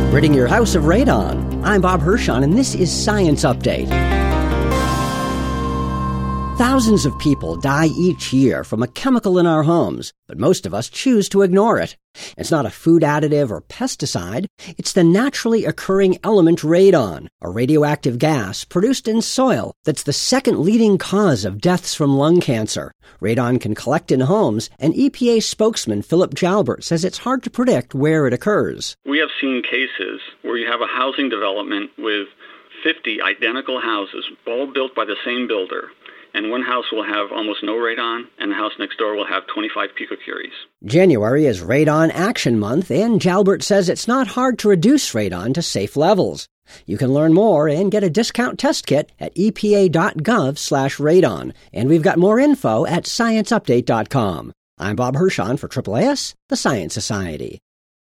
Ridding your house of radon. I'm Bob Hirschon, and this is Science Update. Thousands of people die each year from a chemical in our homes, but most of us choose to ignore it. It's not a food additive or pesticide. It's the naturally occurring element radon, a radioactive gas produced in soil that's the second leading cause of deaths from lung cancer. Radon can collect in homes, and EPA spokesman Philip Jalbert says it's hard to predict where it occurs. We have seen cases where you have a housing development with 50 identical houses, all built by the same builder. And one house will have almost no radon, and the house next door will have 25 picocuries. January is Radon Action Month, and Jalbert says it's not hard to reduce radon to safe levels. You can learn more and get a discount test kit at epa.gov/radon. And we've got more info at scienceupdate.com. I'm Bob Hirschon for AAAS, the Science Society.